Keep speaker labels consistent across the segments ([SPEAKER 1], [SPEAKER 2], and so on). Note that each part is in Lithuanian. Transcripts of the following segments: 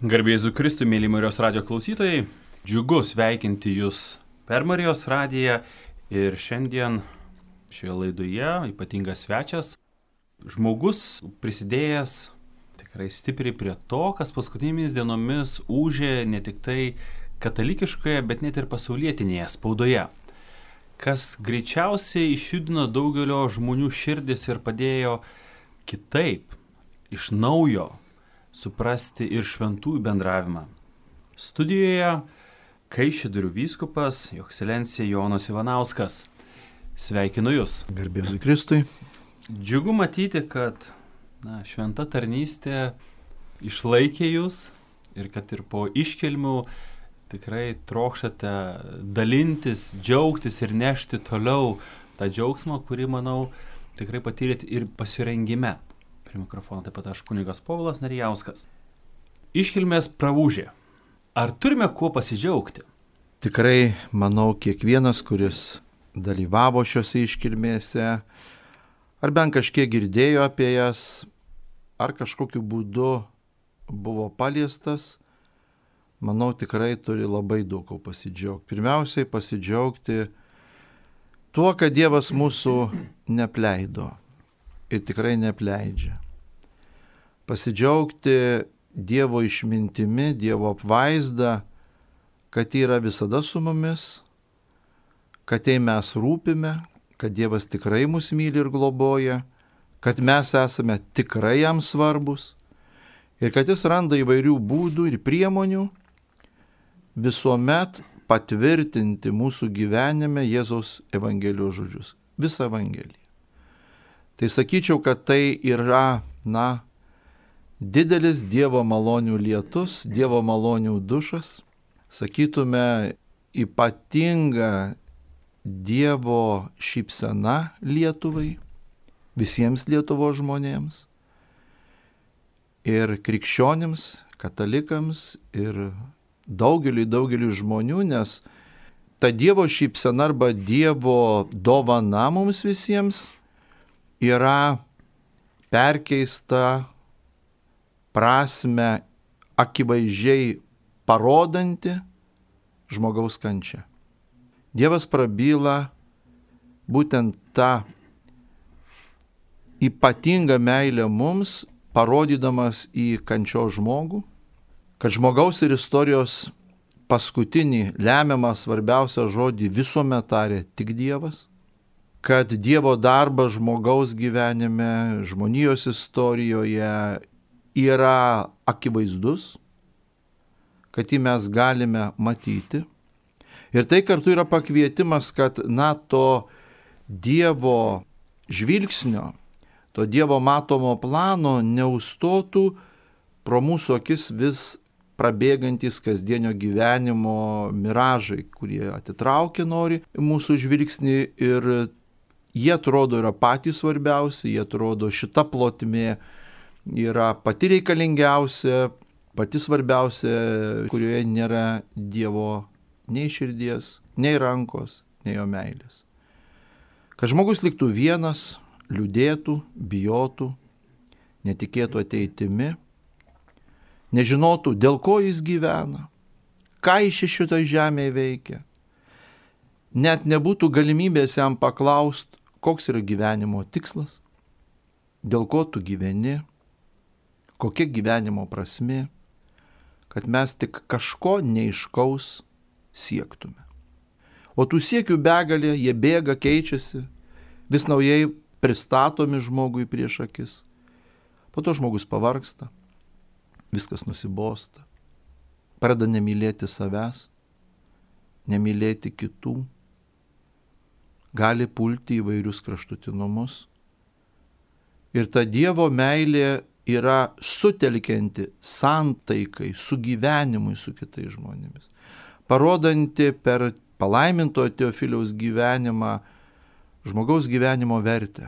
[SPEAKER 1] Garbė Jėzui Kristui, mėly Marijos radijo klausytojai, džiugu sveikinti Jūs per Marijos radiją ir šiandien šioje laidoje ypatingas svečias, žmogus prisidėjęs tikrai stipriai prie to, kas paskutinėmis dienomis ūžė ne tik tai katalikiškoje, bet net ir pasaulietinėje spaudoje, kas greičiausiai išjudino daugelio žmonių širdis ir padėjo kitaip, iš naujo suprasti ir šventųjų bendravimą. Studijoje Kaišiadorių vyskupas, Jo ekscelencija Jonas Ivanauskas. Sveikinu Jūs.
[SPEAKER 2] Garbė Jėzui Kristui.
[SPEAKER 1] Džiugu matyti, kad šventa tarnystė išlaikė Jūs ir kad ir po iškilmių tikrai trokštate dalintis, džiaugtis ir nešti toliau tą džiaugsmą, kurį, manau, tikrai patyrėte ir pasirengime. Prie mikrofono taip pat aš kunigas Povilas Narijauskas. Iškilmės praūžė. Ar turime kuo pasidžiaugti?
[SPEAKER 2] Tikrai, manau, kiekvienas, kuris dalyvavo šiose iškilmėse, ar bent kažkiek girdėjo apie jas, ar kažkokiu būdu buvo paliestas, manau, tikrai turi labai daug ko pasidžiaugti. Pirmiausiai pasidžiaugti tuo, kad Dievas mūsų neapleido. Ir tikrai neapleidžia. Pasidžiaugti Dievo išmintimi, Dievo apvaizda, kad yra visada su mumis, kad jei mes rūpime, kad Dievas tikrai mus myli ir globoja, kad mes esame tikrai jam svarbus ir kad jis randa įvairių būdų ir priemonių visuomet patvirtinti mūsų gyvenime Jėzaus Evangelijos žodžius. Visą Evangeliją. Tai sakyčiau, kad tai yra, didelis Dievo malonių lietus, Dievo malonių dušas, sakytume, ypatinga Dievo šypsena Lietuvai, visiems Lietuvos žmonėms ir krikščionims, katalikams ir daugeliui žmonių, nes ta Dievo šypsena arba Dievo dovana mums visiems yra perkeista prasme akivaizdžiai parodanti žmogaus kančią. Dievas prabyla būtent tą ypatingą meilę mums, parodydamas į kančios žmogų, kad žmogaus ir istorijos paskutinį lemiamą svarbiausią žodį visuomet tarė tik Dievas, kad Dievo darbas žmogaus gyvenime, žmonijos istorijoje yra akivaizdus, kad jį mes galime matyti. Ir tai kartu yra pakvietimas, kad to Dievo žvilgsnio, to Dievo matomo plano neužstotų pro mūsų akis vis prabėgantis kasdienio gyvenimo miražai, kurie atitraukia nori mūsų žvilgsnį ir jie atrodo yra patys svarbiausi, jie atrodo šita plotmė yra pati reikalingiausia, pati svarbiausia, kurioje nėra Dievo nei širdies, nei rankos, nei jo meilės. Kad žmogus liktų vienas, liūdėtų, bijotų, netikėtų ateitimi, nežinotų, dėl ko jis gyvena, ką jis šitoje žemėje veikia. Net nebūtų galimybės jam paklausti, koks yra gyvenimo tikslas, dėl ko tu gyveni, kokia gyvenimo prasmė, kad mes tik kažko neaiškaus siektume. O tų siekių begalė, jie bėga, keičiasi, vis naujai pristatomi žmogui prieš akis. Po to žmogus pavargsta, viskas nusibosta, pradeda nemylėti savęs, nemylėti kitų, gali pulti įvairius kraštutinumus. Ir ta Dievo meilė yra sutelkianti santaikai, sugyvenimui su kitais žmonėmis, parodanti per palaimintojo Teofiliaus gyvenimą žmogaus gyvenimo vertę.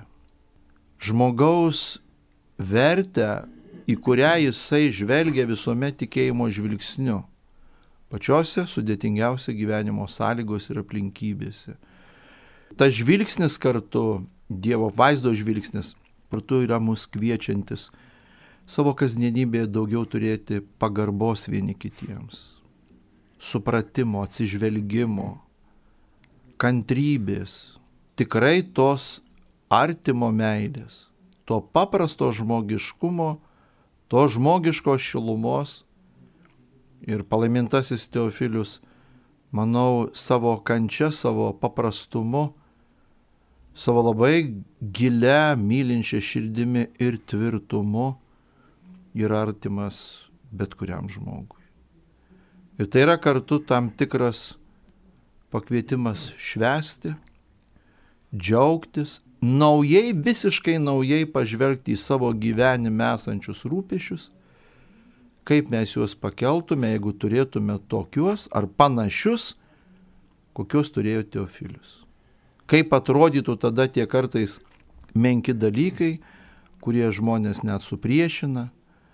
[SPEAKER 2] Žmogaus vertę, į kurią jisai žvelgia visuomet tikėjimo žvilgsniu, pačiose sudėtingiausia gyvenimo sąlygos ir aplinkybėse. Tas žvilgsnis kartu, Dievo vaizdo žvilgsnis, kartu yra mus kviečiantis savo kasdienybėje daugiau turėti pagarbos vieni kitiems, supratimo, atsižvelgimo, kantrybės, tikrai tos artimo meilės, to paprasto žmogiškumo, to žmogiškos šilumos. Ir palaimintasis Teofilius, manau, savo kančia, savo paprastumu, savo labai gilia, mylinčia širdimi ir tvirtumu yra artimas bet kuriam žmogui. Ir tai yra kartu tam tikras pakvietimas švęsti, džiaugtis, naujai, visiškai naujai pažvelgti į savo gyvenime esančius rūpesčius, kaip mes juos pakeltume, jeigu turėtume tokius ar panašius, kokius turėjo Teofilius. Kaip atrodytų tada tie kartais menki dalykai, kurie žmonės net supriešina,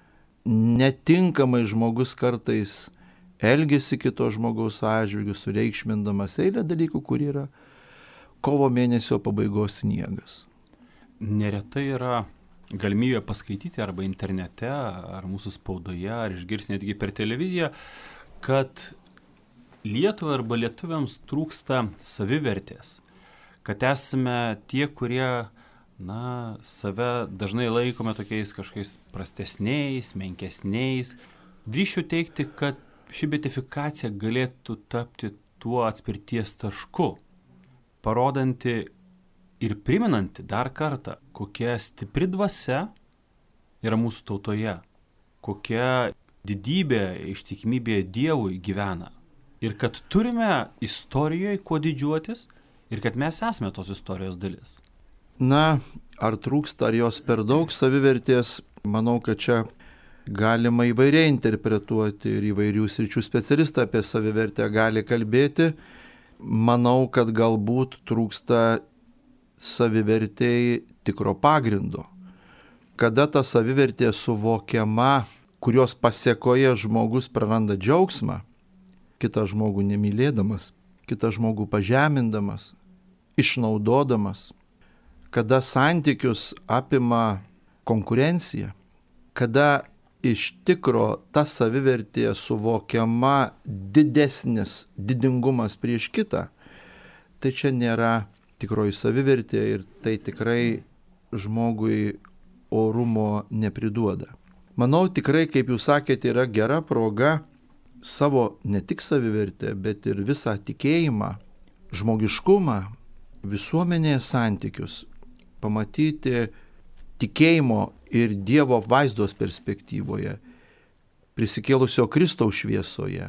[SPEAKER 2] netinkamai žmogus kartais elgesi kito žmogaus atžvilgiu, sureikšmindamas eilę dalykų, kurie yra kovo mėnesio pabaigos sniegas.
[SPEAKER 1] Neretai yra galimybė paskaityti arba internete, ar mūsų spaudoje, ar išgirsti netgi per televiziją, kad Lietuvai arba lietuviams trūksta savivertės, kad esame tie, kurie, save dažnai laikome tokiais kažkokiais prastesniais, menkesniais. Drįsčiau teigti, kad ši beatifikacija galėtų tapti tuo atspirties tašku, parodanti ir priminanti dar kartą, kokia stipri dvasia yra mūsų tautoje, kokia didybė, ištikimybė Dievui gyvena. Ir kad turime istorijoje kuo didžiuotis ir kad mes esame tos istorijos dalis.
[SPEAKER 2] Ar trūksta, ar jos per daug savivertės, manau, kad čia galima įvairiai interpretuoti ir įvairių sričių specialistai apie savivertę gali kalbėti. Manau, kad galbūt trūksta savivertėjai tikro pagrindo. Kada ta savivertė suvokiama, kurios pasėkoje žmogus praranda džiaugsmą, kitą žmogų nemylėdamas, kitą žmogų pažemindamas, išnaudodamas, kada santykius apima konkurencija, kada iš tikro ta savivertė suvokiama didingumas prieš kitą, tai čia nėra tikroji savivertė ir tai tikrai žmogui orumo nepriduoda. Manau, tikrai, kaip jūs sakėte, yra gera proga savo ne tik savivertę, bet ir visą tikėjimą, žmogiškumą, visuomenėje santykius pamatyti tikėjimo ir Dievo apvaizdos perspektyvoje, prisikėlusio Kristaus šviesoje.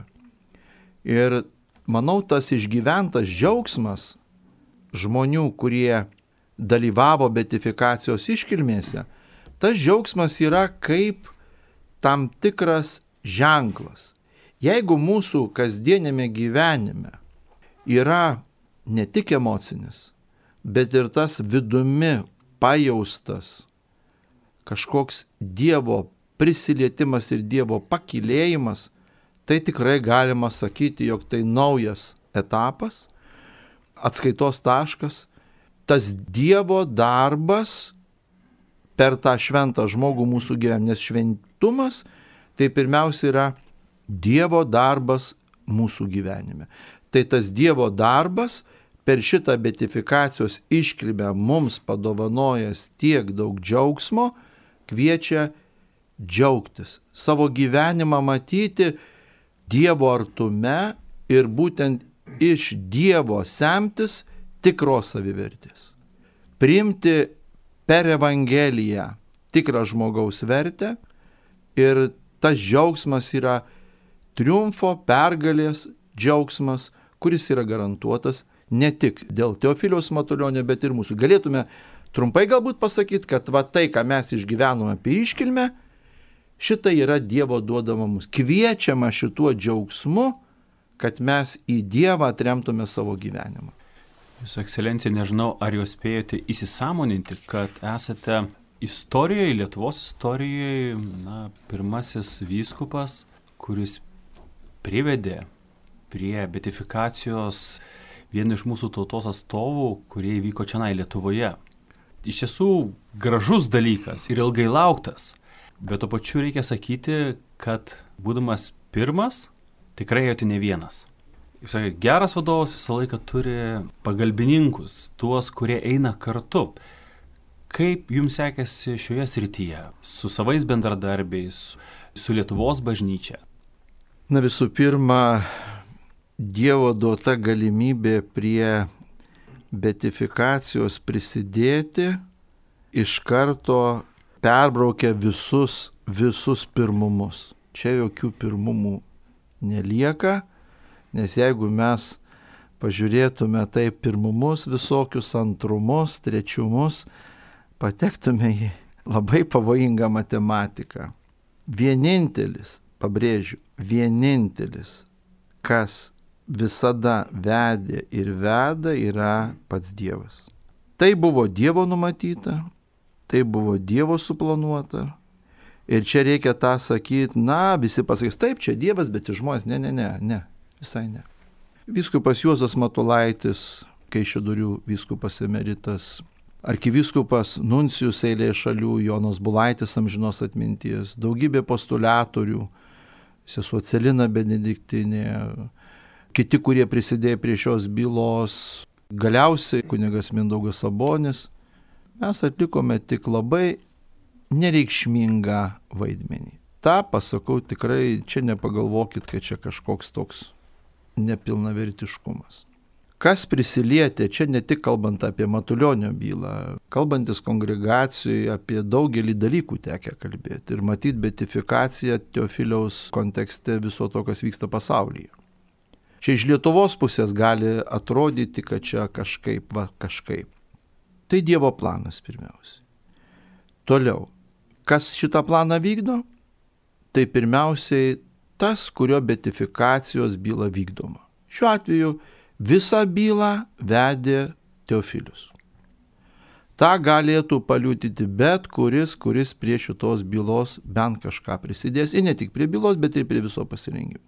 [SPEAKER 2] Ir manau, tas išgyventas džiaugsmas žmonių, kurie dalyvavo beatifikacijos iškilmėse, tas džiaugsmas yra kaip tam tikras ženklas. Jeigu mūsų kasdienėme gyvenime yra ne tik emocinis, bet ir tas vidumi pajaustas kažkoks Dievo prisilietimas ir Dievo pakylėjimas, tai tikrai galima sakyti, jog tai naujas etapas, atskaitos taškas, tas Dievo darbas per tą šventą žmogų mūsų gyvenime. Nes šventumas tai pirmiausia yra Dievo darbas mūsų gyvenime. Tai tas Dievo darbas per šitą beatifikacijos iškilmę mums padovanojęs tiek daug džiaugsmo, kviečia džiaugtis, savo gyvenimą matyti Dievo artume ir būtent iš Dievo semtis tikros savivertės. Priimti per Evangeliją tikrą žmogaus vertę ir tas džiaugsmas yra triumfo, pergalės džiaugsmas, kuris yra garantuotas ne tik dėl Teofiliaus Matulionio, bet ir mūsų. Galėtume trumpai galbūt pasakyti, kad tai, ką mes išgyvenome apie iškilmę, šitą yra Dievo duodama mums. Kviečiama šituo džiaugsmu, kad mes į Dievą atremtume savo gyvenimą.
[SPEAKER 1] Jūsų ekscelencija, nežinau, ar jūs spėjote įsisąmoninti, kad esate istorijoje, Lietuvos istorijoje, pirmasis vyskupas, kuris privedė prie beatifikacijos vieną iš mūsų tautos atstovų, kurie įvyko čionai Lietuvoje. Iš tiesų gražus dalykas ir ilgai lauktas. Bet to pačiu reikia sakyti, kad būdamas pirmas, tikrai ėjote ne vienas. Sakai, geras vadovas visą laiką turi pagalbininkus, tuos, kurie eina kartu. Kaip jums sekėsi šioje srityje, su savais bendradarbiais, su Lietuvos bažnyčia?
[SPEAKER 2] Na visų pirma, Dievo duota galimybė prie beatifikacijos prisidėti iš karto perbraukia visus pirmumus. Čia jokių pirmumų nelieka, nes jeigu mes pažiūrėtume taip pirmumus, visokius antrumus, trečiumus, patektume į labai pavojingą matematiką. Vienintelis, pabrėžiu, vienintelis, kas visada vedė ir veda, yra pats Dievas. Tai buvo Dievo numatyta, tai buvo Dievo suplanuota. Ir čia reikia tą sakyti, visi pasakys, taip, čia Dievas, bet ir žmonės, ne, visai ne. Vyskupas Juozas Matulaitis, Kaišiadorių vyskupas emeritas, arkivyskupas Nuncijus eilėje šalių, Jonas Bulaitis amžinos atminties, daugybė postuliatorių, sesuo Celina Benediktinė, kiti, kurie prisidėjo prie šios bylos, galiausiai kunigas Mindaugas Sabonis, mes atlikome tik labai nereikšmingą vaidmenį. Ta pasakau tikrai, čia nepagalvokit, kad čia kažkoks toks nepilnavertiškumas. Kas prisilietė, čia ne tik kalbant apie Matulionio bylą, kalbantis kongregacijoje apie daugelį dalykų tekę kalbėti ir matyti beatifikaciją Teofiliaus kontekste viso to, kas vyksta pasaulyje. Čia iš Lietuvos pusės gali atrodyti, kad čia kažkaip. Tai Dievo planas pirmiausiai. Toliau, kas šitą planą vykdo? Tai pirmiausiai tas, kurio beatifikacijos byla vykdoma. Šiuo atveju visą bylą vedė Teofilius. Ta galėtų paliudyti bet kuris prie šitos bylos bent kažką prisidės. Ir ne tik prie bylos, bet ir prie viso pasirengimo.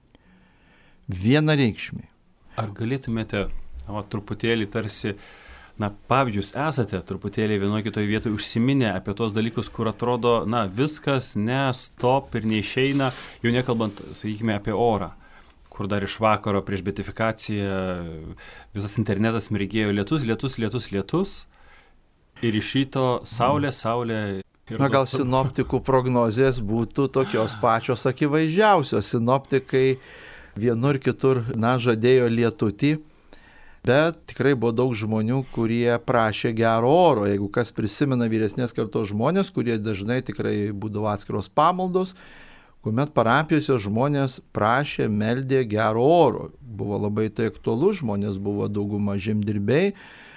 [SPEAKER 2] Vienareikšmiai.
[SPEAKER 1] Ar galėtumėte truputėlį tarsi, pavyzdžius esate truputėlį vienoje kitoje vietoje užsiminę apie tos dalykus, kur atrodo, viskas, stop ir neišeina, jau nekalbant, sakykime, apie orą, kur dar iš vakaro prieš beatifikaciją visas internetas mirgėjo lietus ir iš ryto saulė.
[SPEAKER 2] Gal sinoptikų prognozės būtų tokios pačios akivaizdžiausios. Sinoptikai vienur kitur, žadėjo lietutį, bet tikrai buvo daug žmonių, kurie prašė gero oro. Jeigu kas prisimena vyresnės kartos žmonės, kurie dažnai tikrai būdavo atskiros pamaldos, kuomet parapijose žmonės prašė, meldė gero oro. Buvo labai tai aktualu, žmonės buvo dauguma žemdirbiai.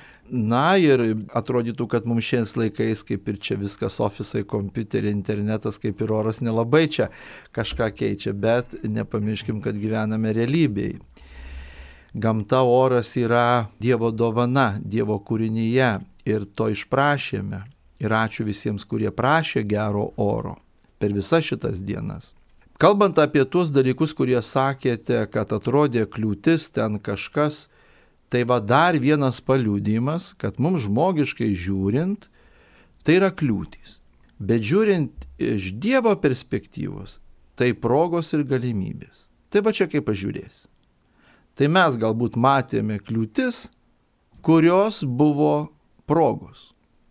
[SPEAKER 2] Ir atrodytų, kad mums šiais laikais, kaip ir čia viskas, ofisai, kompiuteriai, internetas, kaip ir oras nelabai čia kažką keičia, bet nepamirškim, kad gyvename realybėje. Gamta, oras yra Dievo dovana, Dievo kūrinyje ir to išprašėme. Ir ačiū visiems, kurie prašė gero oro per visas šitas dienas. Kalbant apie tuos dalykus, kurie sakėte, kad atrodė kliūtis ten kažkas, tai dar vienas paliudijimas, kad mums žmogiškai žiūrint, tai yra kliūtys. Bet žiūrint iš Dievo perspektyvos, tai progos ir galimybės. Tai čia kaip pažiūrėsi. Tai mes galbūt matėme kliūtis, kurios buvo progos.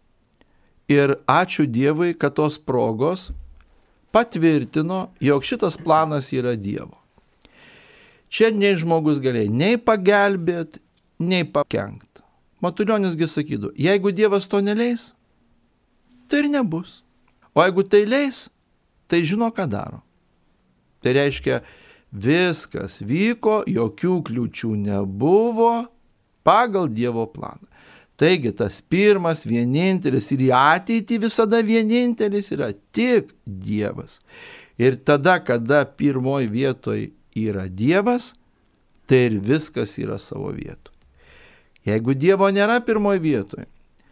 [SPEAKER 2] Ir ačiū Dievui, kad tos progos patvirtino, jog šitas planas yra Dievo. Čia nei žmogus galėjo nei pagelbėti, nei pakenkt. Matulionisgi sakydavo, jeigu Dievas to neleis, tai ir nebus. O jeigu tai leis, tai žino, ką daro. Tai reiškia, viskas vyko, jokių kliūčių nebuvo pagal Dievo planą. Taigi tas pirmas, vienintelis ir į ateitį visada vienintelis yra tik Dievas. Ir tada, kada pirmoji vietoje yra Dievas, tai ir viskas yra savo vietoje. Jeigu Dievo nėra pirmoje vietoje,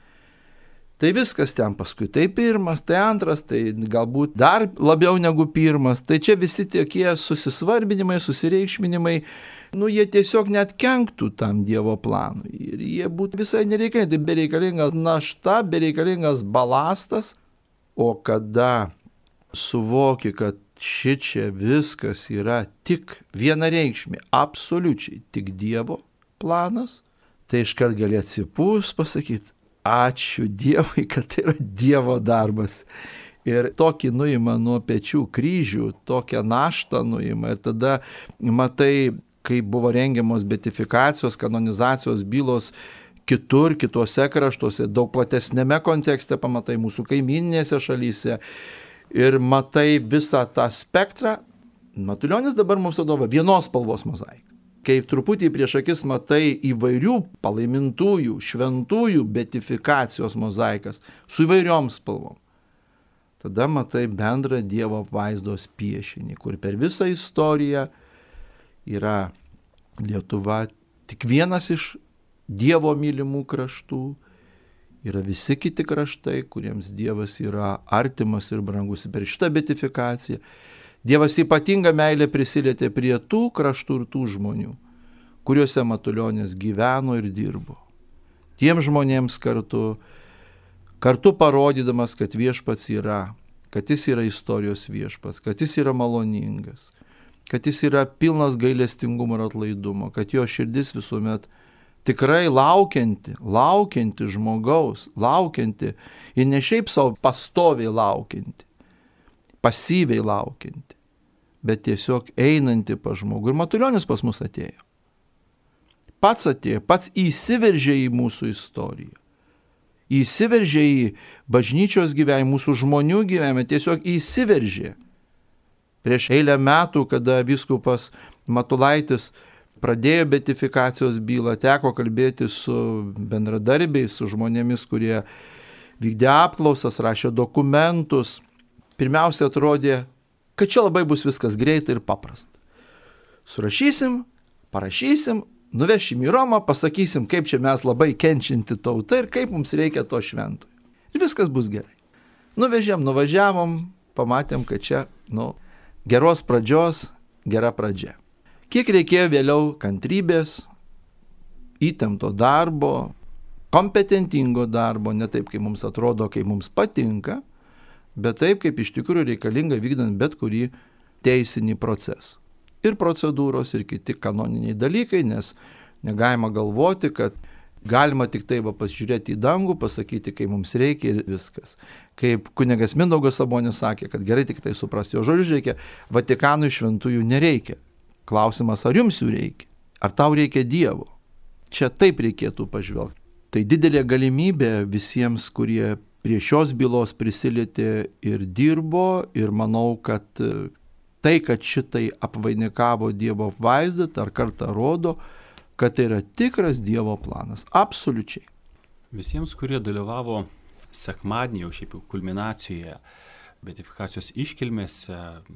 [SPEAKER 2] tai viskas ten paskui. Tai pirmas, tai antras, tai galbūt dar labiau negu pirmas. Tai čia visi tokie susisvarbinimai, susireikšminimai, jie tiesiog net kenktų tam Dievo planui. Ir jie būtų visai nereikalingi. Tai bereikalingas našta, bereikalingas balastas. O kada suvoki, kad šičia viskas yra tik vienareikšmiai, absoliučiai tik Dievo planas, tai iškart gali atsipūs pasakyti, ačiū Dievui, kad tai yra Dievo darbas. Ir tokį nuima nuo pečių kryžių, tokią naštą nuima. Ir tada matai, kai buvo rengiamos beatifikacijos, kanonizacijos bylos kitur, kitose kraštuose, daug platesnėme kontekste, pamatai mūsų kaiminėse šalyse. Ir matai visą tą spektrą. Matulionis dabar mums vadovauja vienos spalvos mozaiką. Kai truputį prieš akis matai įvairių palaimintųjų, šventųjų beatifikacijos mozaikas su įvairiom spalvom. Tada matai bendrą Dievo apvaizdos piešinį, kur per visą istoriją yra Lietuva tik vienas iš Dievo mylimų kraštų, yra visi kiti kraštai, kuriems Dievas yra artimas ir brangus. Per šitą beatifikaciją Dievas ypatingą meilę prisilietė prie tų kraštų ir tų žmonių, kuriuose Matulionis gyveno ir dirbo. Tiem žmonėms kartu parodydamas, kad viešpats yra, kad jis yra istorijos viešpats, kad jis yra maloningas, kad jis yra pilnas gailestingumo ir atlaidumo, kad jo širdis visuomet tikrai laukianti žmogaus, laukianti ir ne šiaip savo pastoviai laukianti, pasyviai laukianti, bet tiesiog einanti pas žmogų. Ir Matulionis pas mus atėjo. Pats atėjo, pats įsiveržė į mūsų istoriją. Įsiveržė į bažnyčios gyvenimą, mūsų žmonių gyvenimą, tiesiog įsiveržė. Prieš eilę metų, kada vyskupas Matulaitis pradėjo beatifikacijos bylą, teko kalbėti su bendradarbiais, su žmonėmis, kurie vykdė apklausas, rašė dokumentus. Pirmiausia atrodė, kad čia labai bus viskas greitai ir paprasta. Surašysim, parašysim, nuvešim į Romą, pasakysim, kaip čia mes labai kenčianti tauta ir kaip mums reikia to šventojo. Ir viskas bus gerai. Nuvežėm, nuvažiavom, pamatėm, kad čia, geros pradžios, gera pradžia. Kiek reikėjo vėliau kantrybės, įtempto darbo, kompetentingo darbo, ne taip, kaip mums atrodo, kaip mums patinka, bet taip, kaip iš tikrųjų reikalinga vykdant bet kurį teisinį procesą. Ir procedūros, ir kiti kanoniniai dalykai, nes negalima galvoti, kad galima tik taip pasižiūrėti į dangų, pasakyti, kai mums reikia ir viskas. Kaip kunigas Mindaugas Sabonis sakė, kad gerai tik tai suprasti jo žodžius reikia, Vatikanui šventųjų nereikia. Klausimas, ar jums jų reikia? Ar tau reikia Dievo? Čia taip reikėtų pažvelgti. Tai didelė galimybė visiems, kurie prie šios bylos prisilietė ir dirbo, ir manau, kad tai, kad šitai apvainikavo Dievo apvaizdą, dar kartą rodo, kad tai yra tikras Dievo planas. Absoliučiai.
[SPEAKER 1] Visiems, kurie dalyvavo sekmadienį, jau šiaip jau kulminacijoje, beatifikacijos iškilmėse,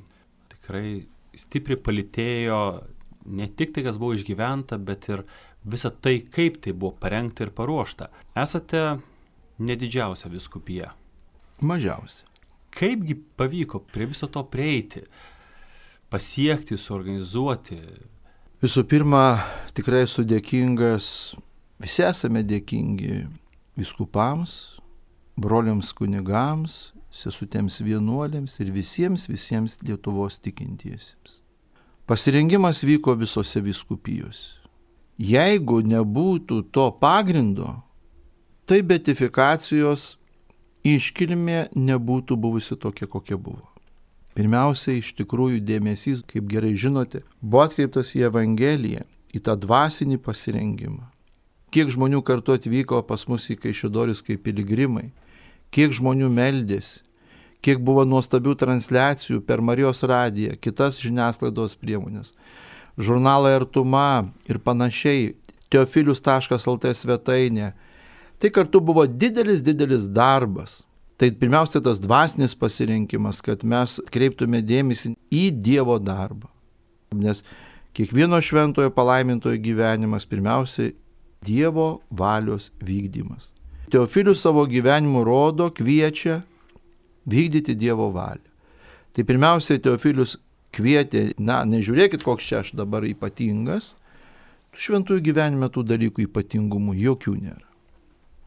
[SPEAKER 1] tikrai stipriai palytėjo ne tik tai, kas buvo išgyventa, bet ir visa tai, kaip tai buvo parengta ir paruošta. Esate nedidžiausia vyskupija.
[SPEAKER 2] Mažiausia.
[SPEAKER 1] Kaipgi pavyko prie viso to prieiti, pasiekti, suorganizuoti?
[SPEAKER 2] Visų pirma, tikrai esu dėkingas, visi esame dėkingi vyskupams, broliams kunigams, sesutėms vienuolėms ir visiems Lietuvos tikintiesiems. Pasirengimas vyko visose vyskupijose. Jeigu nebūtų to pagrindo, tai beatifikacijos iškilmė nebūtų buvusi tokia, kokia buvo. Pirmiausia, iš tikrųjų dėmesys, kaip gerai žinote, buvo atkreiptas į Evangeliją, į tą dvasinį pasirengimą. Kiek žmonių kartu atvyko pas mus į Kaišiadoris kaip piligrimai, kiek žmonių meldėsi, kiek buvo nuostabių transliacijų per Marijos radiją, kitas žiniasklaidos priemonės, žurnalai Artuma ir panašiai, teofilius.lt svetainė. Tai kartu buvo didelis darbas. Tai pirmiausia tas dvasinis pasirinkimas, kad mes kreiptume dėmesį į Dievo darbą. Nes kiekvieno šventojo palaimintojo gyvenimas pirmiausia Dievo valios vykdymas. Teofilius savo gyvenimu rodo, kviečia vykdyti Dievo valią. Tai pirmiausia Teofilius kvietė, nežiūrėkit, koks čia aš dabar ypatingas, šventųjų gyvenime tų dalykų ypatingumų jokių nėra.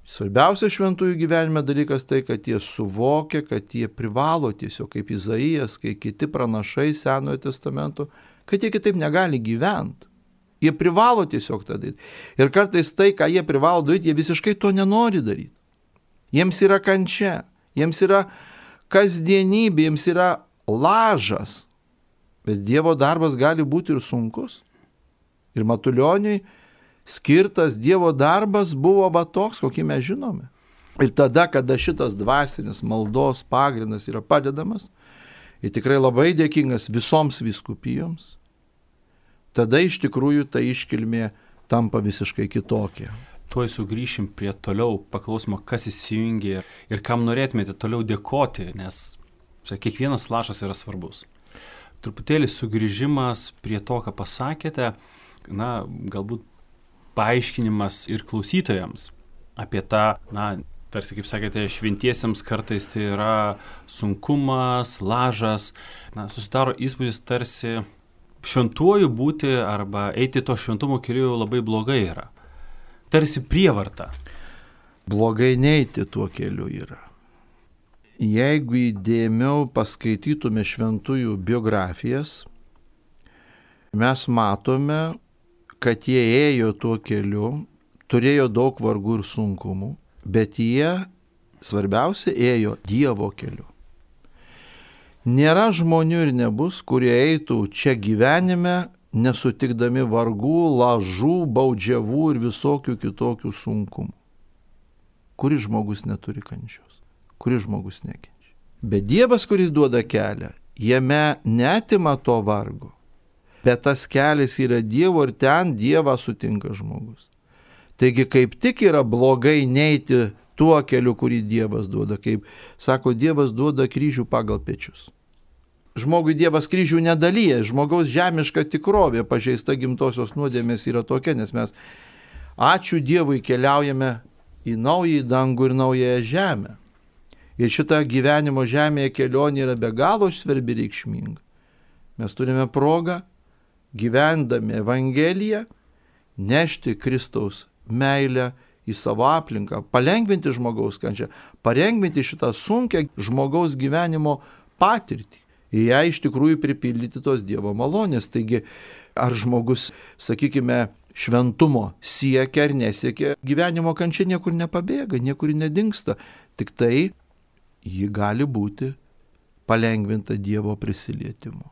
[SPEAKER 2] Svarbiausia šventųjų gyvenime dalykas tai, kad jie suvokia, kad jie privalo tiesiog kaip Izaijas, kai kiti pranašai Senojo testamento, kad jie kitaip negali gyventi. Jie privalo tiesiog tą daryti. Ir kartais tai, ką jie privalo daryti, jie visiškai to nenori daryti. Jiems yra kančia, jiems yra kasdienybė, jiems yra lažas. Bet Dievo darbas gali būti ir sunkus. Ir Matulioniui skirtas Dievo darbas buvo va toks, kokį mes žinome. Ir tada, kada šitas dvasinis maldos pagrindas yra padedamas, ir tikrai labai dėkingas visoms vyskupijoms, tada iš tikrųjų ta iškilmė tampa visiškai kitokia.
[SPEAKER 1] Tuoj sugrįšim prie toliau paklausimo, kas įsijungė ir kam norėtumėte toliau dėkoti, nes čia kiekvienas lašas yra svarbus. Truputėlį sugrįžimas prie to, ką pasakėte, galbūt paaiškinimas ir klausytojams apie tą, tarsi, kaip sakėte, šventiesiems kartais tai yra sunkumas, lažas, susidaro įspūdis tarsi šventuoju būti arba eiti to šventumo keliu labai blogai yra. Tarsi prievarta.
[SPEAKER 2] Blogai neiti tuo keliu yra. Jeigu įdėmiau paskaitytume šventųjų biografijas, mes matome, kad jie ėjo tuo keliu, turėjo daug vargų ir sunkumų, bet jie, svarbiausia, ėjo Dievo keliu. Nėra žmonių ir nebus, kurie eitų čia gyvenime, nesutikdami vargų, lažų, baudžiavų ir visokių kitokių sunkumų. Kuris žmogus neturi kančios? Kuris žmogus nekenčia? Bet Dievas, kuris duoda kelią, jame neatima to vargo. Bet tas kelias yra Dievo ir ten Dievą sutinka žmogus. Taigi kaip tik yra blogai neiti tuo keliu, kurį Dievas duoda. Kaip sako, Dievas duoda kryžių pagal pečius. Žmogui Dievas kryžių nedalyja. Žmogaus žemiška tikrovė pažeista gimtosios nuodėmės yra tokia, nes mes, ačiū Dievui, keliaujame į naują dangų ir naująją žemę. Ir šita gyvenimo žemėje kelionė yra be galo svarbi reikšminga. Mes turime progą, gyvendami Evangeliją, nešti Kristaus meilę į savo aplinką, palengvinti žmogaus kančią, palengvinti šitą sunkią žmogaus gyvenimo patirtį. Ir ją iš tikrųjų pripildyti tos Dievo malonės. Taigi, ar žmogus, sakykime, šventumo siekia ar nesiekia, gyvenimo kančia niekur nepabėga, niekur nedingsta. Tik tai ji gali būti palengvinta Dievo prisilietimu.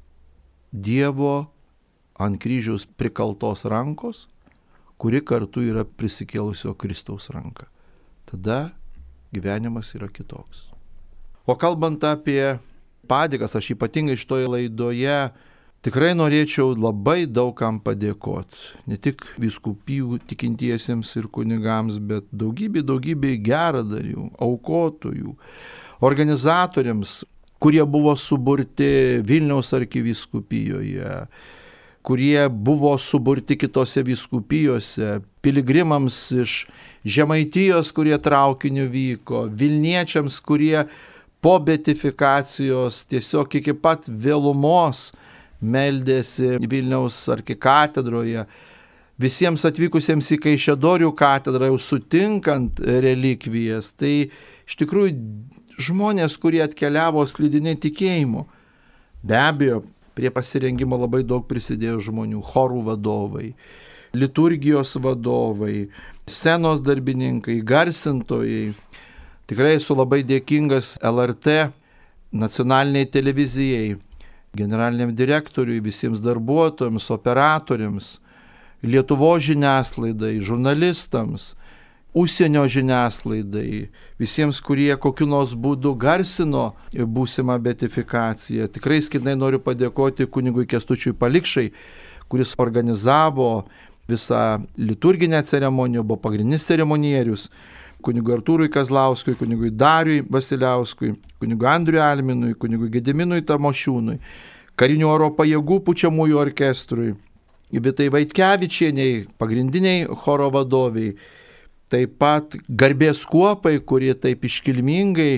[SPEAKER 2] Dievo ant kryžiaus prikaltos rankos, kuri kartu yra prisikėlusio Kristaus ranka. Tada gyvenimas yra kitoks. O kalbant apie padėkas, aš ypatingai šitoje laidoje tikrai norėčiau labai daugam padėkoti. Ne tik vyskupijų tikintiesiems ir kunigams, bet daugybė geradarių, aukotojų, organizatoriams, kurie buvo suburti Vilniaus arkivyskupijoje, kurie buvo suburti kitose vyskupijose, piligrimams iš Žemaitijos, kurie traukiniu vyko, Vilniečiams, kurie po beatifikacijos tiesiog iki pat vėlumos meldėsi Vilniaus arkikatedroje. Visiems atvykusiems į Kaišiadorių katedrą, jau sutinkant relikvijas, tai iš tikrųjų žmonės, kurie atkeliavo slidini tikėjimu. Be abejo, prie pasirengimo labai daug prisidėjo žmonių, chorų vadovai, liturgijos vadovai, scenos darbininkai, garsintojai. Tikrai esu labai dėkingas LRT, nacionaliniai televizijai, generaliniam direktoriui, visiems darbuotojams, operatoriams, Lietuvos žiniasklaidai, žurnalistams, užsienio žiniasklaidai, visiems, kurie kokiu nors būdu garsino būsimą beatifikaciją. Tikrai skirtinai noriu padėkoti kunigui Kęstučiui Palikšai, kuris organizavo visą liturginę ceremoniją, buvo pagrindinis ceremonierius, kunigui Artūrui Kazlauskui, kunigui Dariui Vasiliauskui, kunigui Andriui Alminui, kunigui Gediminui Tamošiūnui, karinių oro pajėgų pučiamųjų orkestrui, Vitai Vaitkevičieniai, pagrindiniai choro vadoviai, taip pat garbės kuopai, kurie taip iškilmingai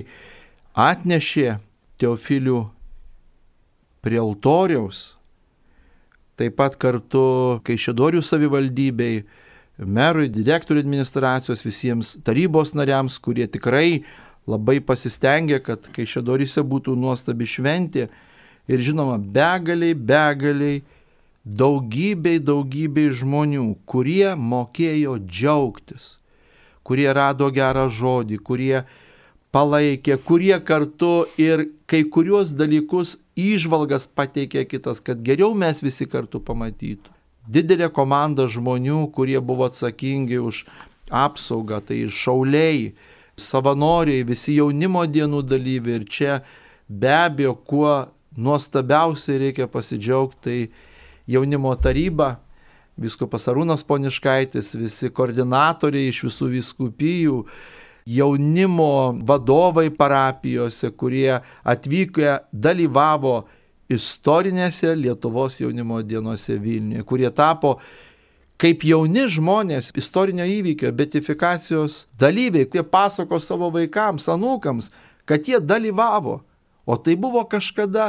[SPEAKER 2] atnešė Teofilių prie altoriaus, taip pat kartu Kaišiadorių savivaldybei, merui, direktorių administracijos, visiems tarybos nariams, kurie tikrai labai pasistengė, kad Kaišiadoryse būtų nuostabi šventė. Ir žinoma, begaliai, daugybei žmonių, kurie mokėjo džiaugtis, kurie rado gerą žodį, kurie palaikė, kurie kartu ir kai kuriuos dalykus įžvalgas pateikė kitas, kad geriau mes visi kartu pamatytų. Didelė komanda žmonių, kurie buvo atsakingi už apsaugą, tai šauliai, savanoriai, visi jaunimo dienų dalyviai. Ir čia be abejo, kuo nuostabiausiai reikia pasidžiaugti, tai jaunimo taryba, vyskupas Arūnas Poniškaitis, visi koordinatoriai iš visų vyskupijų, jaunimo vadovai parapijose, kurie atvykę dalyvavo istorinėse Lietuvos jaunimo dienose Vilniuje, kurie tapo kaip jauni žmonės istorinio įvykio beatifikacijos dalyviai, tie pasako savo vaikams, anūkams, kad jie dalyvavo, o tai buvo kažkada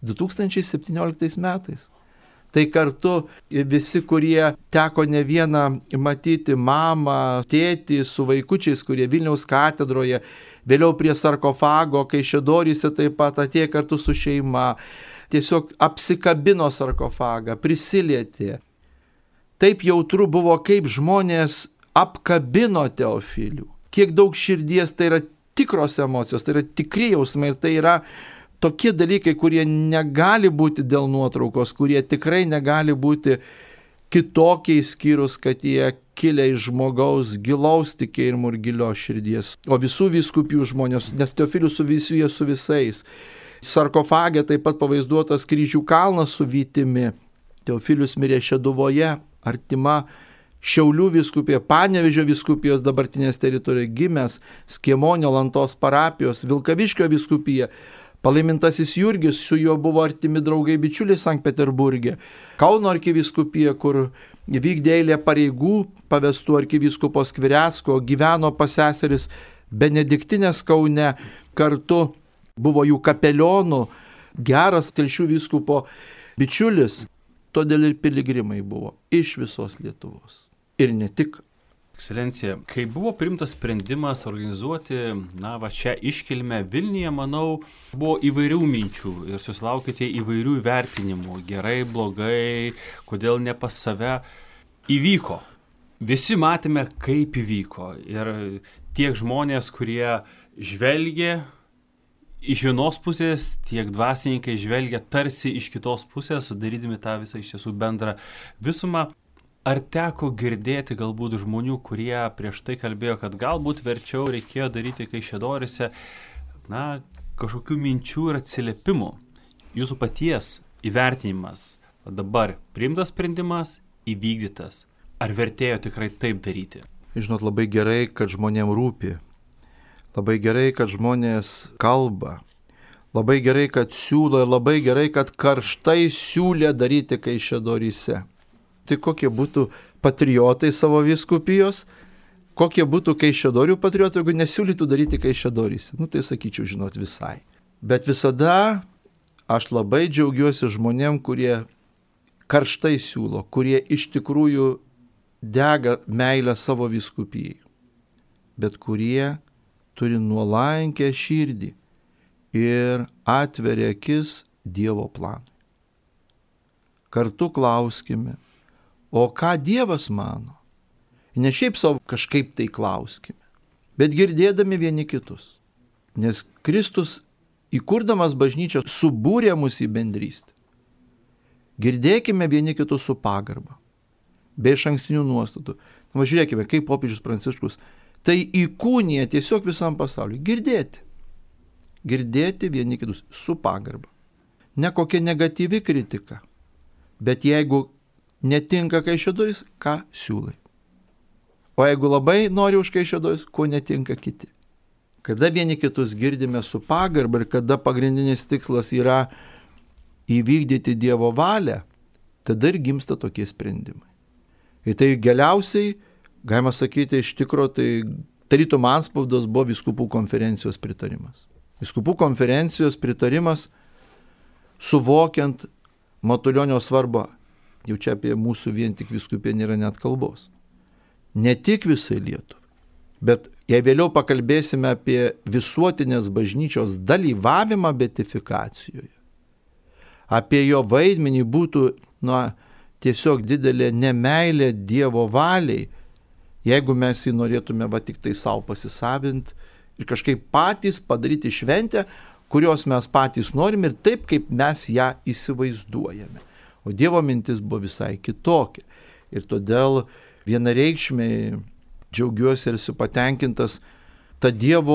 [SPEAKER 2] 2017 metais. Tai kartu visi, kurie teko ne vieną matyti mamą, tėtį su vaikučiais, kurie Vilniaus katedroje, vėliau prie sarkofago, Kaišiadoryse taip pat atėjo kartu su šeima, tiesiog apsikabino sarkofagą, prisilietė. Taip jautru buvo, kaip žmonės apkabino Teofilių. Kiek daug širdies, tai yra tikros emocijos, tai yra tikri jausmai ir tai yra tokie dalykai, kurie negali būti dėl nuotraukos, kurie tikrai negali būti kitokiai skyrus, kad jie kilę iš žmogaus gilaus tikėjimo ir gilios širdies. O visų vyskupijų žmonės, nes Teofilius su visų, jie su visais. Sarkofage taip pat pavaizduotas kryžių kalnas su vytimi. Teofilius mirė Šeduvoje, artima Šiaulių vyskupija, Panevėžio vyskupijos dabartinės teritorijoje, gimęs Skiemonio Lantos parapijos, Vilkaviškio vyskupija. Palaimintasis Jurgis, su juo buvo artimi draugai bičiuliai Sankt Peterburge. Kauno arkivyskupija, kur vykdė eilę pareigų pavestų arkivyskupo Skvirecko, gyveno pas seseris Benediktinės Kaune, kartu buvo jų kapelionų, geras Telšių vyskupo bičiulis. Todėl ir piligrimai buvo iš visos Lietuvos. Ir ne tik.
[SPEAKER 1] Ekscelencija, kai buvo priimtas sprendimas organizuoti, šią iškilmę Vilniuje, manau, buvo įvairių minčių ir susilaukėte įvairių vertinimų. Gerai, blogai, kodėl ne pas save. Įvyko. Visi matėme, kaip įvyko. Ir tiek žmonės, kurie žvelgė iš vienos pusės, tiek dvasininkai žvelgia tarsi iš kitos pusės, sudarydami tą visą iš tiesų bendrą visumą. Ar teko girdėti galbūt žmonių, kurie prieš tai kalbėjo, kad galbūt verčiau reikėjo daryti Kaišiadoryse, kažkokių minčių ir atsiliepimų? Jūsų paties įvertinimas, dabar priimtas sprendimas, įvykdytas. Ar vertėjo tikrai taip daryti?
[SPEAKER 2] Žinot, labai gerai, kad žmonėm rūpi. Labai gerai, kad žmonės kalba. Labai gerai, kad siūlo ir labai gerai, kad karštai siūlė daryti Kaišiadoryse. Tai kokie būtų patriotai savo vyskupijos, kokie būtų Kaišiadorių patriotai, jeigu nesiūlytų daryti Kaišiadoryse. Tai sakyčiau, žinot, visai. Bet visada aš labai džiaugiuosi žmonėm, kurie karštai siūlo, kurie iš tikrųjų dega meilę savo vyskupijai, bet kurie turi nuolankę širdį ir atveria akis Dievo planui. Kartu klauskime, o ką Dievas mano? Ne šiaip savo kažkaip tai klauskime, bet girdėdami vieni kitus. Nes Kristus, įkurdamas bažnyčią, subūrė mus į bendrystę. Girdėkime vieni kitus su pagarba, be išankstinių nuostatų. Žiūrėkime, kaip popiežius Pranciškus tai įkūnija tiesiog visam pasauliu. Girdėti vieni kitus su pagarba. Ne kokia negatyvi kritika, bet jeigu netinka Kaišiadorys, ką siūlai? O jeigu labai nori už Kaišiadorys, ko netinka kiti? Kada vieni kitus girdime su pagarba ir kada pagrindinis tikslas yra įvykdyti Dievo valią, tada ir gimsta tokie sprendimai. Ir tai galiausiai, galima sakyti, iš tikro, tai tarytum antspaudas buvo vyskupų konferencijos pritarimas. Vyskupų konferencijos pritarimas suvokiant Matulionio svarbą. Jau čia apie mūsų vien tik vyskupė nėra net kalbos. Ne tik visai Lietuvai. Bet jei vėliau pakalbėsime apie visuotinės bažnyčios dalyvavimą beatifikacijoje, apie jo vaidmenį, būtų tiesiog didelė nemeilė Dievo valiai, jeigu mes jį norėtume tik tai savo pasisavinti ir kažkaip patys padaryti šventę, kurios mes patys norim ir taip, kaip mes ją įsivaizduojame. O Dievo mintis buvo visai kitokia. Ir todėl vienareikšmiai džiaugiuosi ir esu patenkintas tą Dievo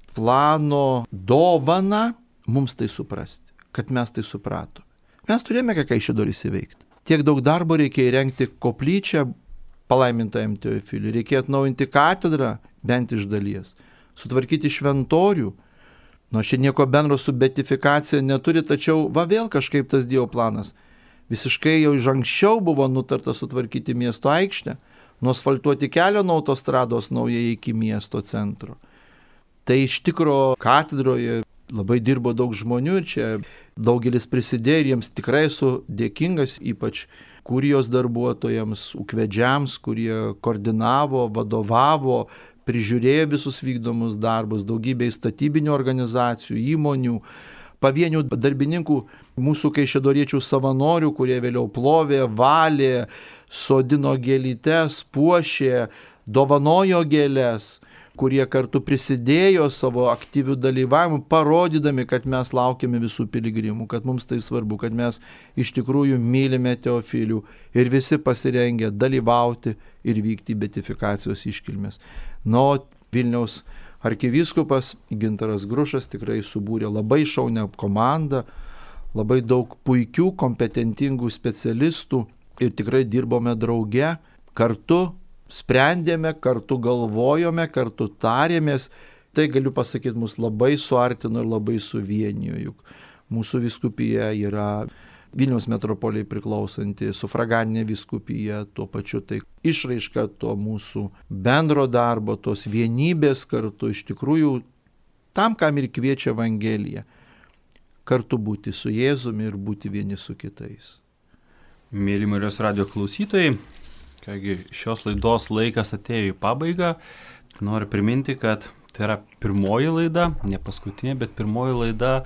[SPEAKER 2] plano dovaną mums tai suprasti, kad mes tai supratome. Mes turėjome ką Kaišiadorys įveikti. Tiek daug darbo reikėjo įrengti koplyčią palaimintajam Teofiliui, reikėjo atnaujinti katedrą bent iš dalies, sutvarkyti šventorių. Nors čia nieko bendro su beatifikacija neturi, tačiau vėl kažkaip tas Dievo planas. Visiškai jau iš anksčiau buvo nutarta sutvarkyti miesto aikštę, nuasfaltuoti kelią nuo autostrados naujai iki miesto centro. Tai iš tikro katedroje labai dirbo daug žmonių ir čia daugelis prisidėjo ir jiems tikrai esu dėkingas, ypač kurijos darbuotojams, ūkvedžiams, kurie koordinavo, vadovavo, prižiūrėjo visus vykdomus darbus, daugybė statybinių organizacijų, įmonių, pavienių darbininkų, mūsų kaišiadoriečių savanorių, kurie vėliau plovė, valė, sodino gėlytes, puošė, dovanojo gėles, kurie kartu prisidėjo savo aktyvių dalyvavimų, parodydami, kad mes laukiame visų piligrimų, kad mums tai svarbu, kad mes iš tikrųjų mylime Teofilių ir visi pasirengę dalyvauti ir vykti į beatifikacijos iškilmes. Vilniaus arkivyskupas Gintaras Grušas tikrai subūrė labai šaunią komandą, labai daug puikių, kompetentingų specialistų ir tikrai dirbome drauge, kartu sprendėme, kartu galvojome, kartu tarėmės. Tai galiu pasakyti, mus labai suartino ir labai suvienijo, juk mūsų vyskupija yra Vilniaus metropolijai priklausanti sufraganinė vyskupija, tuo pačiu tai išraiška to mūsų bendro darbo, tos vienybės kartu, iš tikrųjų tam, kam ir kviečia Evangelija, kartu būti su Jėzumi ir būti vieni su kitais.
[SPEAKER 1] Mėly Marijos radijo klausytojai, kągi šios laidos laikas atėjo į pabaigą, tai noriu priminti, kad tai yra pirmoji laida, ne paskutinė, bet pirmoji laida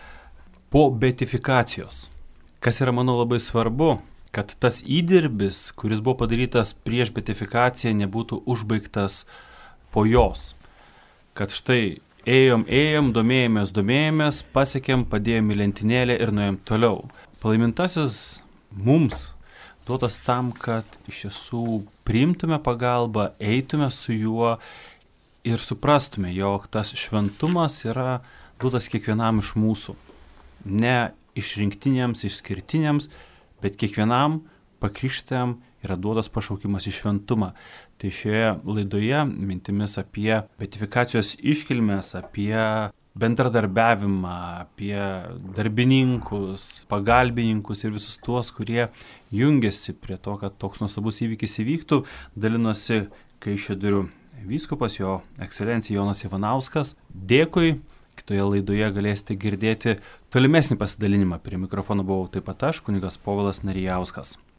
[SPEAKER 1] po beatifikacijos. Kas yra, manau, labai svarbu, kad tas įdirbis, kuris buvo padarytas prieš beatifikaciją, nebūtų užbaigtas po jos. Kad štai ėjom, domėjomės, pasiekėm, padėjom į lentynėlę ir nuėjom toliau. Palaimintasis mums duotas tam, kad iš tiesų priimtume pagalbą, eitume su juo ir suprastume, jog tas šventumas yra duotas kiekvienam iš mūsų. Ne išrinktiniams, išskirtiniams, bet kiekvienam pakrikštytam yra duotas pašaukimas į šventumą. Tai šioje laidoje mintimis apie beatifikacijos iškilmes, apie bendradarbiavimą, apie darbininkus, pagalbininkus ir visus tuos, kurie jungiasi prie to, kad toks nuostabus įvykis įvyktų, dalinosi Kaišiadorių vyskupas, jo ekscelencija Jonas Ivanauskas. Dėkui. Kitoje laidoje galėsite girdėti tolimesnį pasidalinimą. Prie mikrofono buvau taip pat aš, kunigas Povilas Narijauskas.